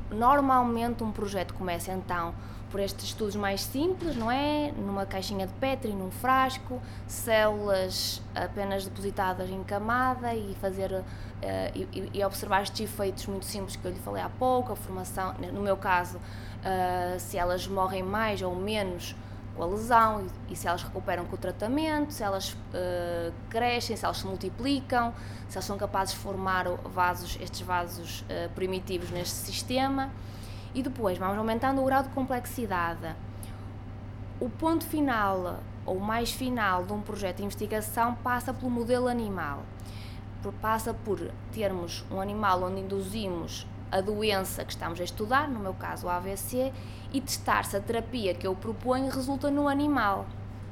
Normalmente um projeto começa então por estes estudos mais simples, não é? Numa caixinha de Petri, num frasco, células apenas depositadas em camada e fazer e observar estes efeitos muito simples que eu lhe falei há pouco, a formação, no meu caso, se elas morrem mais ou menos com a lesão e se elas recuperam com o tratamento, se elas crescem, se elas se multiplicam, se elas são capazes de formar estes vasos primitivos neste sistema. E depois vamos aumentando o grau de complexidade. O ponto final, ou mais final, de um projeto de investigação passa pelo modelo animal. Passa por termos um animal onde induzimos a doença que estamos a estudar, no meu caso o AVC, e testar se a terapia que eu proponho resulta no animal.